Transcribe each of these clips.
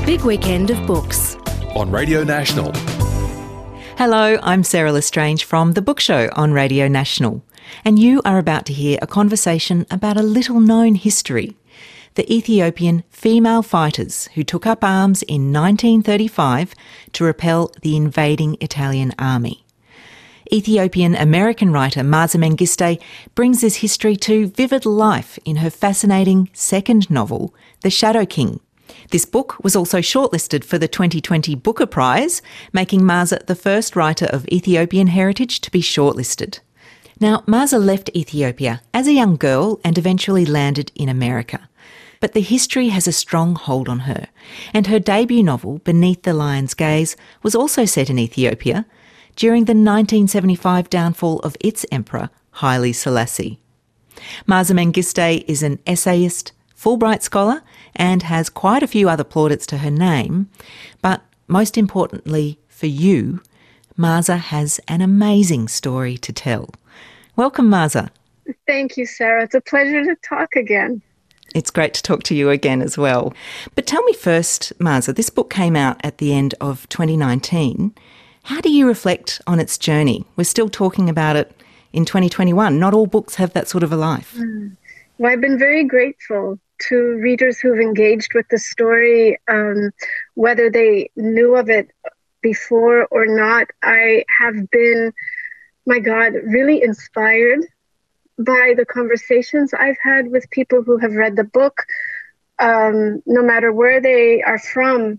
Big weekend of books. On Radio National. Hello, I'm Sarah Lestrange from The Book Show on Radio National, and you are about to hear a conversation about a little-known history, the Ethiopian female fighters who took up arms in 1935 to repel the invading Italian army. Ethiopian-American writer Maaza Mengiste brings this history to vivid life in her fascinating second novel, The Shadow King. This book was also shortlisted for the 2020 Booker Prize, making Maaza the first writer of Ethiopian heritage to be shortlisted. Now, Maaza left Ethiopia as a young girl and eventually landed in America. But the history has a strong hold on her, and her debut novel, Beneath the Lion's Gaze, was also set in Ethiopia during the 1975 downfall of its emperor, Haile Selassie. Maaza Mengiste is an essayist, Fulbright scholar, and has quite a few other plaudits to her name. But most importantly for you, Maaza has an amazing story to tell. Welcome, Maaza. Thank you, Sarah. It's a pleasure to talk again. It's great to talk to you again as well. But tell me first, Maaza, this book came out at the end of 2019. How do you reflect on its journey? We're still talking about it in 2021. Not all books have that sort of a life. Well, I've been very grateful to readers who've engaged with the story, whether they knew of it before or not. I have been, my God, really inspired by the conversations I've had with people who have read the book. No matter where they are from,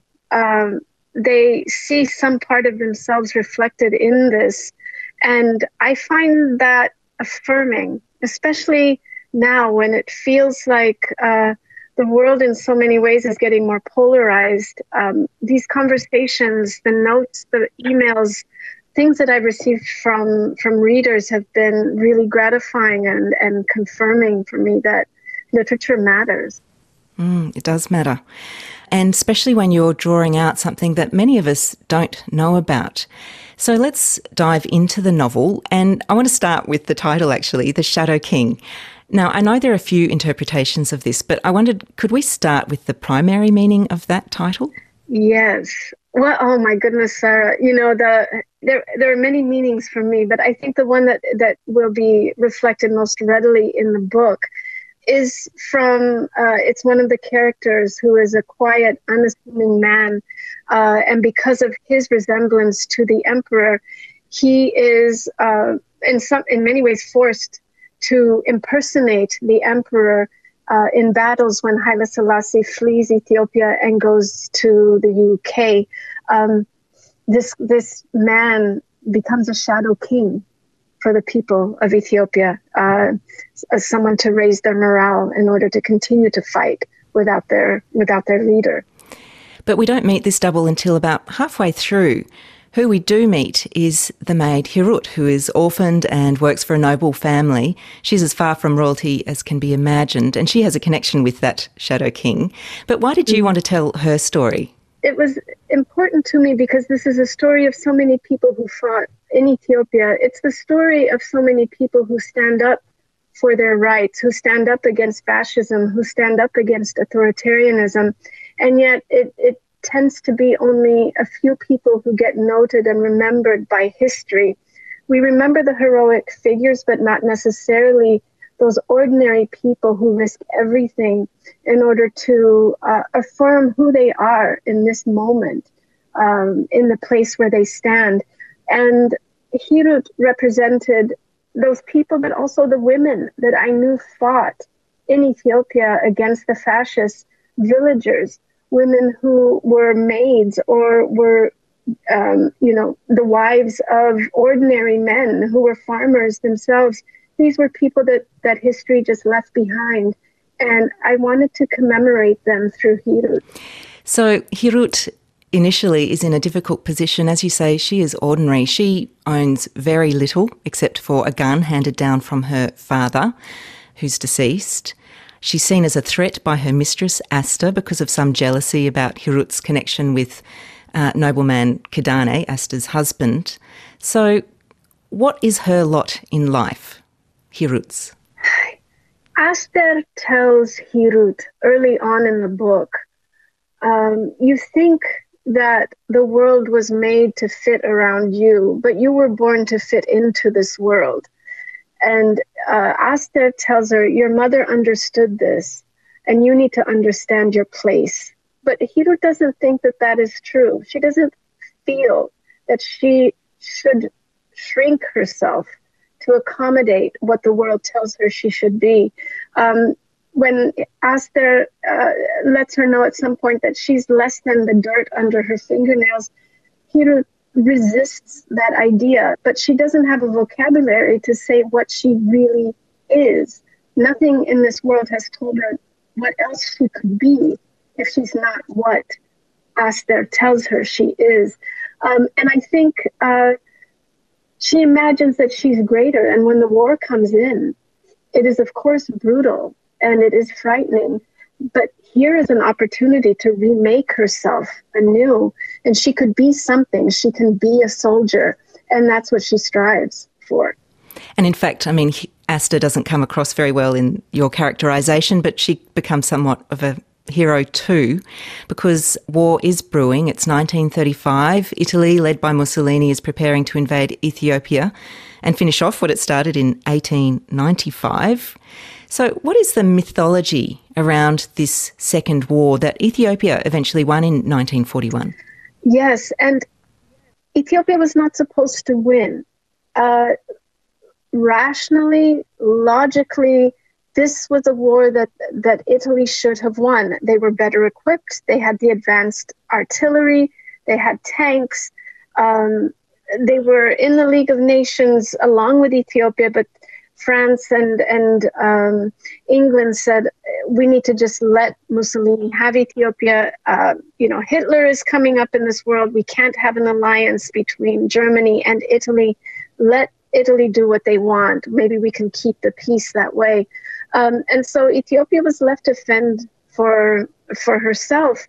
they see some part of themselves reflected in this. And I find that affirming, especially now when it feels like the world in so many ways is getting more polarized. These conversations, the notes, the emails, things that I've received from readers have been really gratifying and confirming for me that literature matters. It does matter. And especially when you're drawing out something that many of us don't know about. So let's dive into the novel. And I want to start with the title, actually, The Shadow King. Now, I know there are a few interpretations of this, but I wondered, could we start with the primary meaning of that title? Yes. Well, oh my goodness, Sarah. You know, there are many meanings for me, but I think the one that will be reflected most readily in the book is from, it's one of the characters who is a quiet, unassuming man. And because of his resemblance to the emperor, he is in many ways forced to impersonate the emperor in battles when Haile Selassie flees Ethiopia and goes to the UK. This man becomes a shadow king for the people of Ethiopia, as someone to raise their morale in order to continue to fight without their leader. But we don't meet this double until about halfway through. Who we do meet is the maid Hirut, who is orphaned and works for a noble family. She's as far from royalty as can be imagined, and she has a connection with that Shadow King. But why did you want to tell her story? It was important to me because this is a story of so many people who fought in Ethiopia. It's the story of so many people who stand up for their rights, who stand up against fascism, who stand up against authoritarianism. And yet it tends to be only a few people who get noted and remembered by history. We remember the heroic figures, but not necessarily those ordinary people who risk everything in order to affirm who they are in this moment, in the place where they stand. And Hirut represented those people, but also the women that I knew fought in Ethiopia against the fascist villagers, women who were maids or were, the wives of ordinary men who were farmers themselves. These were people that history just left behind. And I wanted to commemorate them through Hirut. So Hirut initially is in a difficult position. As you say, she is ordinary. She owns very little except for a gun handed down from her father, who's deceased. She's seen as a threat by her mistress, Asta, because of some jealousy about Hirut's connection with nobleman Kidane, Asta's husband. So what is her lot in life, Hirut's? Aster tells Hirut early on in the book You think that the world was made to fit around you, but you were born to fit into this world. And Aster tells her, your mother understood this, and you need to understand your place. But Hirut doesn't think that that is true. She doesn't feel that she should shrink herself to accommodate what the world tells her she should be. When Aster lets her know at some point that she's less than the dirt under her fingernails, Hirut resists that idea, but she doesn't have a vocabulary to say what she really is. Nothing in this world has told her what else she could be if she's not what Aster tells her she is. And I think she imagines that she's greater. And when the war comes in, it is, of course, brutal and it is frightening. But here is an opportunity to remake herself anew. And she could be something. She can be a soldier. And that's what she strives for. And in fact, I mean, Aster doesn't come across very well in your characterisation, but she becomes somewhat of a hero too, because war is brewing. It's 1935. Italy, led by Mussolini, is preparing to invade Ethiopia and finish off what it started in 1895. So what is the mythology around this second war that Ethiopia eventually won in 1941? Yes, and Ethiopia was not supposed to win. Rationally, logically, this was a war that Italy should have won. They were better equipped. They had the advanced artillery. They had tanks. They were in the League of Nations along with Ethiopia, but France and England said, we need to just let Mussolini have Ethiopia. Hitler is coming up in this world. We can't have an alliance between Germany and Italy. Let Italy do what they want. Maybe we can keep the peace that way. And so Ethiopia was left to fend for herself.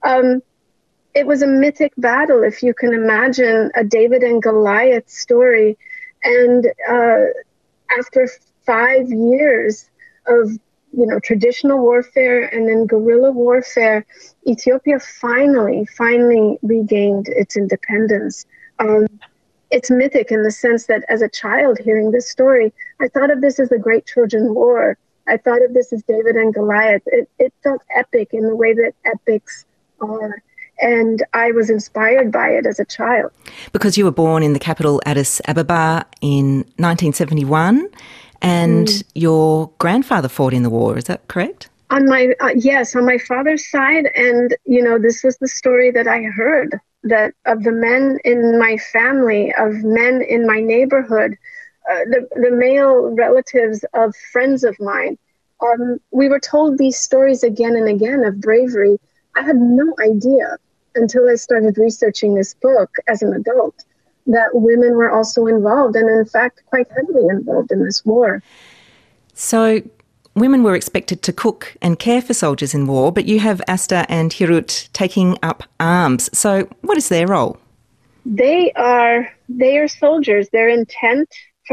It was a mythic battle, if you can imagine a David and Goliath story. And after 5 years of traditional warfare and then guerrilla warfare, Ethiopia finally regained its independence. It's mythic in the sense that as a child hearing this story, I thought of this as the Great Trojan War. I thought of this as David and Goliath. It felt epic in the way that epics are. And I was inspired by it as a child. Because you were born in the capital Addis Ababa in 1971 and your grandfather fought in the war, is that correct? Yes, on my father's side. And, this was the story that I heard, that of the men in my family, of men in my neighborhood, the male relatives of friends of mine. We were told these stories again and again of bravery. I had no idea until I started researching this book as an adult that women were also involved, and in fact quite heavily involved in this war. So women were expected to cook and care for soldiers in war, but you have Aster and Hirut taking up arms. So what is their role? They are soldiers. Their intent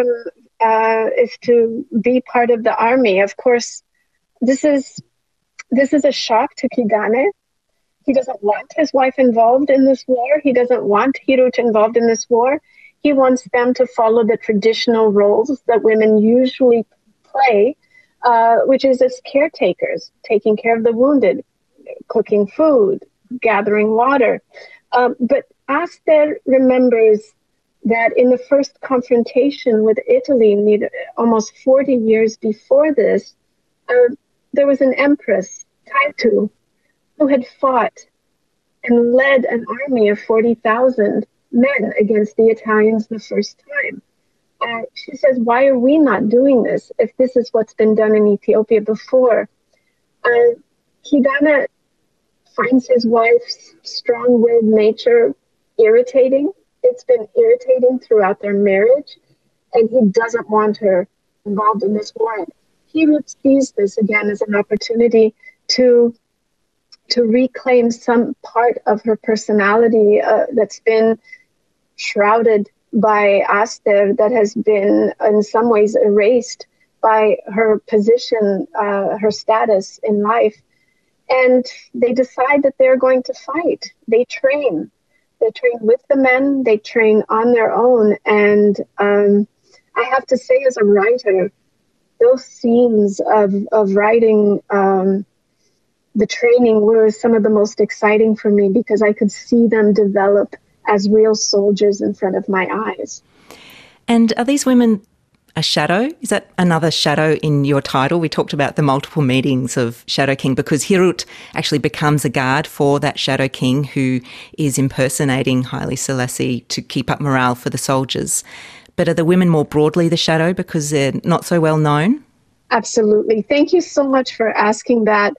is to be part of the army. Of course, this is a shock to Kigane. He doesn't want his wife involved in this war. He doesn't want Hirut involved in this war. He wants them to follow the traditional roles that women usually play, which is as caretakers, taking care of the wounded, cooking food, gathering water. But Aster remembers that in the first confrontation with Italy, almost 40 years before this, there was an empress, Taitu, who had fought and led an army of 40,000 men against the Italians the first time. She says, why are we not doing this if this is what's been done in Ethiopia before? Kigane finds his wife's strong-willed nature irritating. It's been irritating throughout their marriage, and he doesn't want her involved in this war. He sees this again as an opportunity to reclaim some part of her personality that's been shrouded by Aster, that has been in some ways erased by her position, her status in life. And they decide that they're going to fight. They train. They train with the men. They train on their own. And I have to say, as a writer, those scenes of writing the training were some of the most exciting for me because I could see them develop as real soldiers in front of my eyes. And are these women a shadow? Is that another shadow in your title? We talked about the multiple meetings of Shadow King because Hirut actually becomes a guard for that Shadow King who is impersonating Haile Selassie to keep up morale for the soldiers. But are the women more broadly the shadow because they're not so well known? Absolutely. Thank you so much for asking that.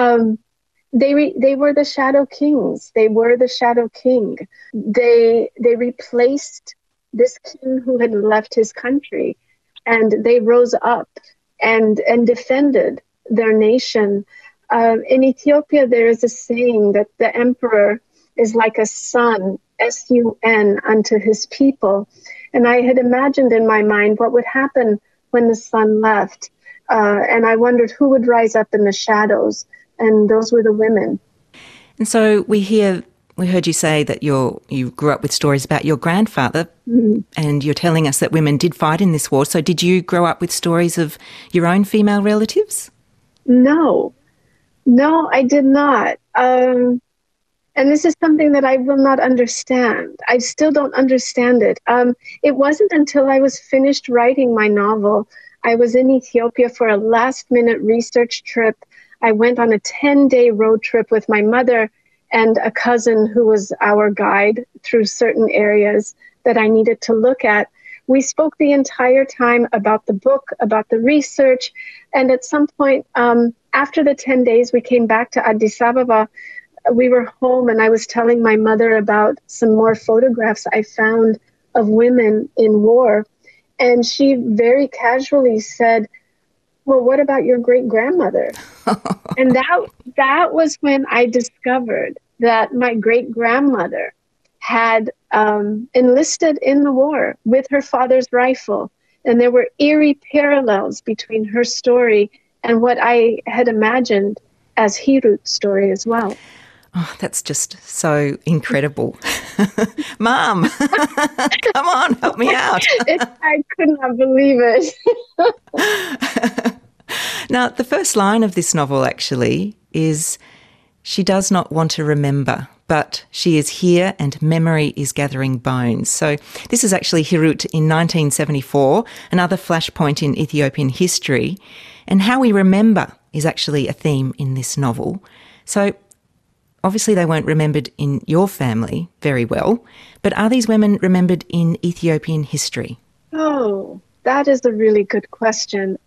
They were the Shadow Kings. They were the Shadow King. They replaced this king who had left his country, and they rose up and defended their nation. In Ethiopia, there is a saying that the emperor is like a son, S-U-N, unto his people. And I had imagined in my mind what would happen when the son left. And I wondered who would rise up in the shadows. And those were the women. And so we heard you say that you grew up with stories about your grandfather, and you're telling us that women did fight in this war. So did you grow up with stories of your own female relatives? No, I did not. And this is something that I will not understand. I still don't understand it. It wasn't until I was finished writing my novel. I was in Ethiopia for a last-minute research trip. I went on a 10-day road trip with my mother and a cousin who was our guide through certain areas that I needed to look at. We spoke the entire time about the book, about the research, and at some point after the 10 days, we came back to Addis Ababa. We were home, and I was telling my mother about some more photographs I found of women in war, and she very casually said, well, what about your great-grandmother? And that was when I discovered that my great-grandmother had enlisted in the war with her father's rifle. And there were eerie parallels between her story and what I had imagined as Hirut's story as well. Oh, that's just so incredible. Mom, come on, help me out. I could not believe it. Now, the first line of this novel actually is, she does not want to remember, but she is here and memory is gathering bones. So this is actually Hirut in 1974, another flashpoint in Ethiopian history. And how we remember is actually a theme in this novel. So obviously they weren't remembered in your family very well, but are these women remembered in Ethiopian history? Oh, that is a really good question.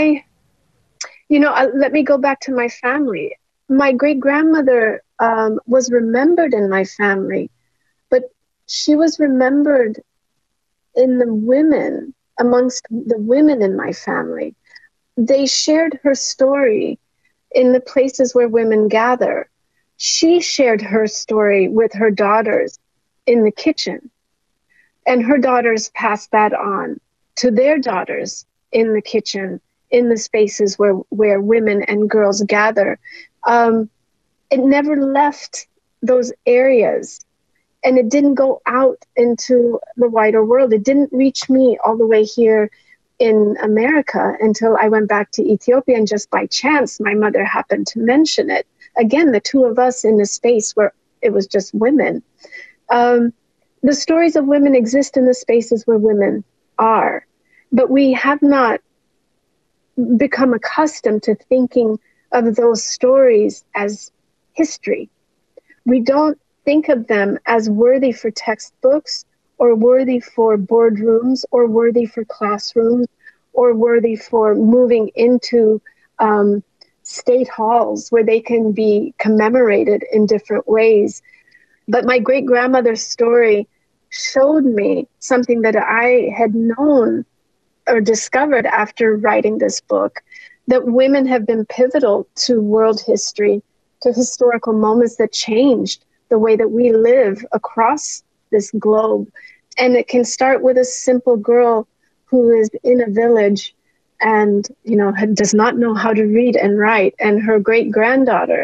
Let me go back to my family. My great-grandmother was remembered in my family, but she was remembered in the women, amongst the women in my family. They shared her story in the places where women gather. She shared her story with her daughters in the kitchen, and her daughters passed that on to their daughters in the kitchen, in the spaces where women and girls gather. It never left those areas, and it didn't go out into the wider world. It didn't reach me all the way here in America until I went back to Ethiopia, and just by chance, my mother happened to mention it. Again, the two of us in a space where it was just women. The stories of women exist in the spaces where women are, but we have not become accustomed to thinking of those stories as history. We don't think of them as worthy for textbooks, or worthy for boardrooms, or worthy for classrooms, or worthy for moving into state halls where they can be commemorated in different ways. But my great-grandmother's story showed me something that I had known or discovered after writing this book, that women have been pivotal to world history, to historical moments that changed the way that we live across this globe. And it can start with a simple girl who is in a village and, does not know how to read and write. And her great-granddaughter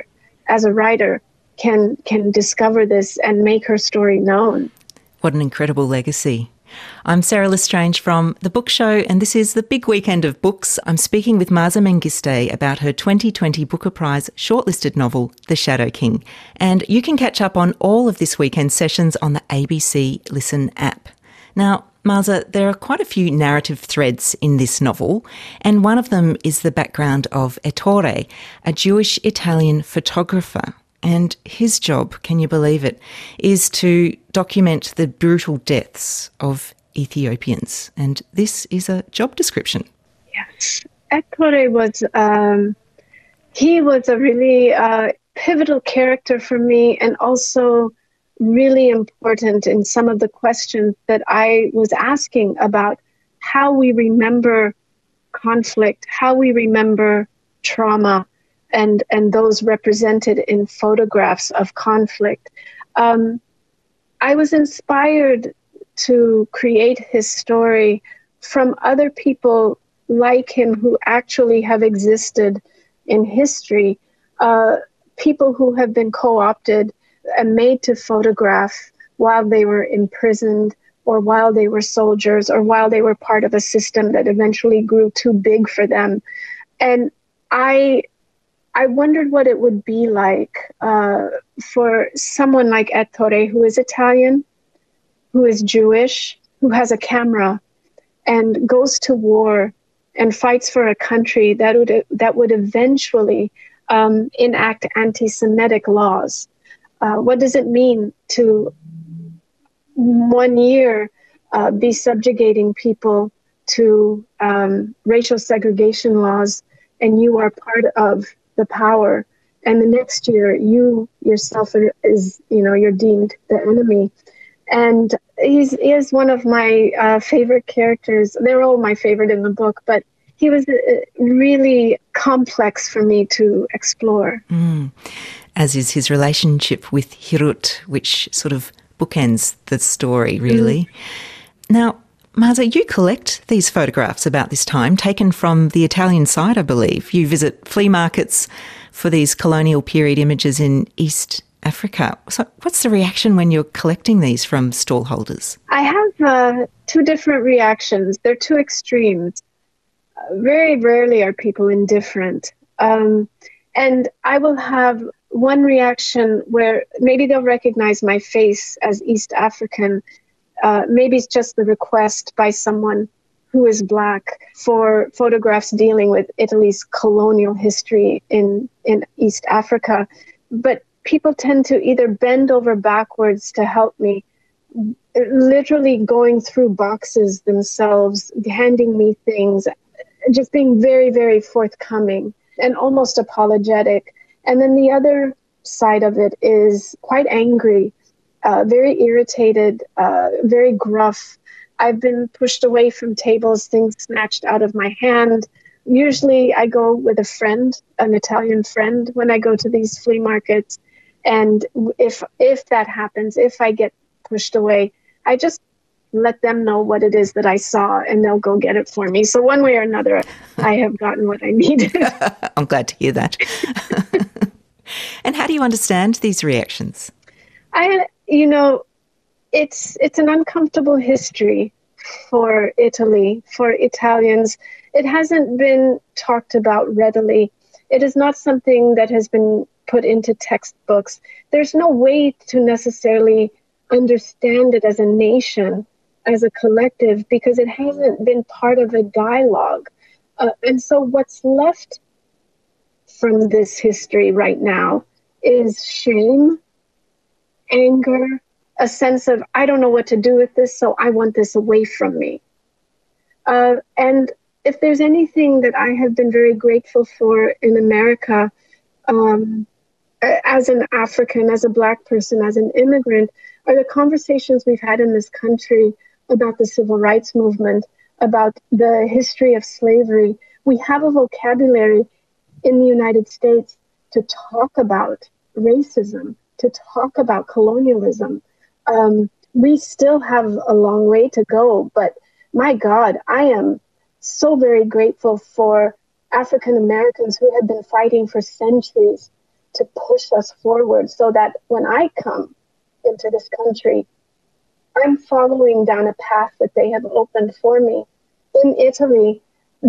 as a writer, can discover this and make her story known. What an incredible legacy. I'm Sarah Lestrange from The Book Show, and this is the big weekend of books. I'm speaking with Mahsa Mengiste about her 2020 Booker Prize shortlisted novel, The Shadow King. And you can catch up on all of this weekend's sessions on the ABC Listen app. Now, Mahsa, there are quite a few narrative threads in this novel, and one of them is the background of Ettore, a Jewish-Italian photographer. And his job, can you believe it, is to document the brutal deaths of Ethiopians. And this is a job description. Yes. Ettore was, he was a really pivotal character for me, and also really important in some of the questions that I was asking about how we remember conflict, how we remember trauma, and those represented in photographs of conflict. I was inspired to create his story from other people like him who actually have existed in history, people who have been co-opted and made to photograph while they were imprisoned, or while they were soldiers, or while they were part of a system that eventually grew too big for them. And I wondered what it would be like for someone like Ettore, who is Italian, who is Jewish, who has a camera, and goes to war and fights for a country that would eventually enact anti-Semitic laws. What does it mean to 1 year be subjugating people to racial segregation laws, and you are part of the power, and the next year you yourself you're deemed the enemy? And he is one of my favorite characters. They're all my favorite in the book, but he was really complex for me to explore. As is his relationship with Hirut, which sort of bookends the story, really. Now, Mahsa, you collect these photographs about this time, taken from the Italian side, I believe. You visit flea markets for these colonial period images in East Africa. So what's the reaction when you're collecting these from stallholders? I have two different reactions. They're two extremes. Very rarely are people indifferent. And I will have one reaction where maybe they'll recognize my face as East African. Maybe it's just the request by someone who is Black for photographs dealing with Italy's colonial history in East Africa. But people tend to either bend over backwards to help me, literally going through boxes themselves, handing me things, just being very, very forthcoming and almost apologetic. And then the other side of it is quite angry, very irritated, very gruff. I've been pushed away from tables, things snatched out of my hand. Usually I go with a friend, an Italian friend, when I go to these flea markets. And if that happens, if I get pushed away, I just let them know what it is that I saw, and they'll go get it for me. So one way or another, I have gotten what I needed. I'm glad to hear that. And how do you understand these reactions? It's an uncomfortable history for Italy, for Italians. It hasn't been talked about readily. It is not something that has been put into textbooks. There's no way to necessarily understand it as a nation, as a collective, because it hasn't been part of a dialogue. And so what's left from this history right now is shame, anger, a sense of, I don't know what to do with this, so I want this away from me. And if there's anything that I have been very grateful for in America, as an African, as a Black person, as an immigrant, are the conversations we've had in this country about the civil rights movement, about the history of slavery. We have a vocabulary in the United States to talk about racism, to talk about colonialism. We still have a long way to go, but my God, I am so very grateful for African Americans who have been fighting for centuries to push us forward so that when I come into this country, I'm following down a path that they have opened for me. In Italy,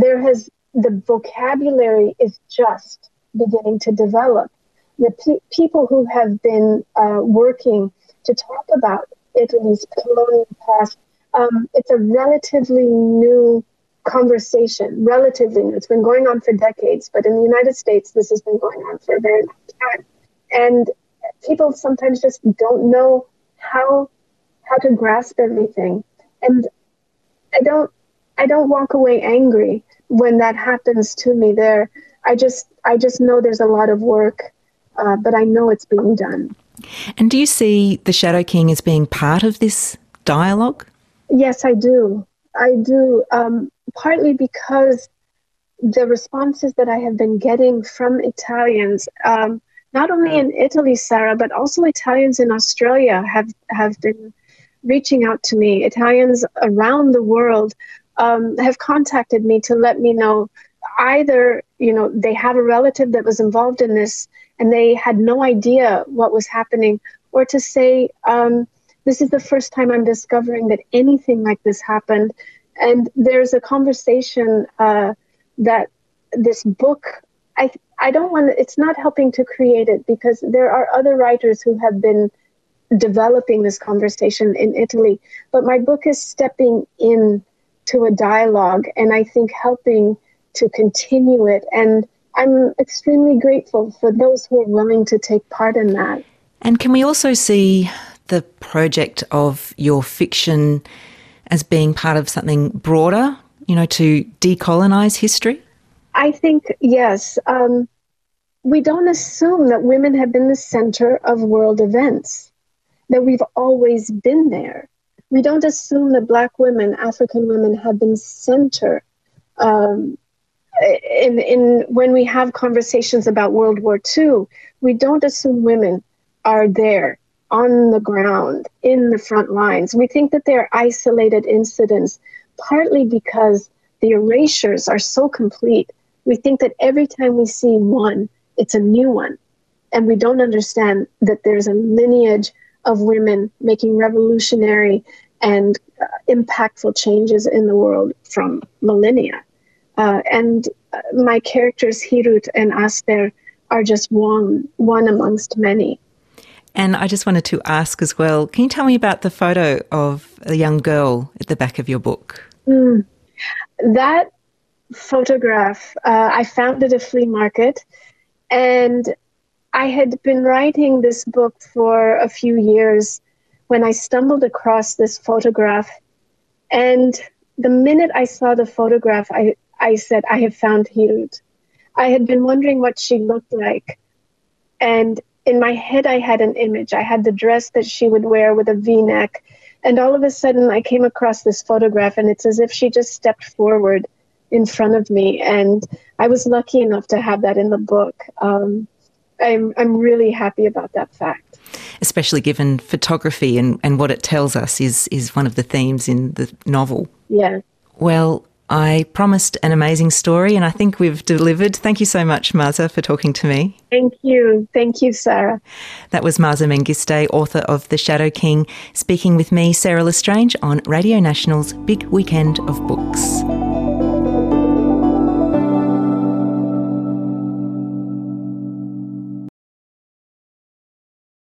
the vocabulary is just beginning to develop. The people who have been working to talk about Italy's colonial past, it's a relatively new conversation, relatively new. It's been going on for decades, but in the United States, this has been going on for a very long time. And people sometimes just don't know how to grasp everything. And I don't walk away angry when that happens to me there. I just know there's a lot of work, but I know it's being done. And do you see the Shadow King as being part of this dialogue? Yes, I do. I do, partly because the responses that I have been getting from Italians, not only in Italy, Sarah, but also Italians in Australia have been reaching out to me. Italians around the world have contacted me to let me know either, they have a relative that was involved in this and they had no idea what was happening, or to say, this is the first time I'm discovering that anything like this happened. And there's a conversation that this book, I don't want to, it's not helping to create it, because there are other writers who have been developing this conversation in Italy. But my book is stepping in to a dialogue, and I think helping to continue it. And I'm extremely grateful for those who are willing to take part in that. And can we also see the project of your fiction as being part of something broader, to decolonise history? I think, yes. We don't assume that women have been the centre of world events, that we've always been there. We don't assume that Black women, African women, have been center in when we have conversations about World War II. We don't assume women are there on the ground, in the front lines. We think that they're isolated incidents, partly because the erasures are so complete. We think that every time we see one, it's a new one. And we don't understand that there's a lineage of women making revolutionary and impactful changes in the world from millennia. And my characters, Hirut and Aster, are just one amongst many. And I just wanted to ask as well, can you tell me about the photo of a young girl at the back of your book? That photograph, I found at a flea market, and I had been writing this book for a few years when I stumbled across this photograph. And the minute I saw the photograph, I said, I have found Hirut. I had been wondering what she looked like. And in my head, I had an image. I had the dress that she would wear with a V-neck. And all of a sudden, I came across this photograph, and it's as if she just stepped forward in front of me. And I was lucky enough to have that in the book. I'm really happy about that fact. Especially given photography and what it tells us is one of the themes in the novel. Yeah. Well, I promised an amazing story, and I think we've delivered. Thank you so much, Mahsa, for talking to me. Thank you. Thank you, Sarah. That was Mahsa Mengiste, author of The Shadow King, speaking with me, Sarah Lestrange, on Radio National's Big Weekend of Books.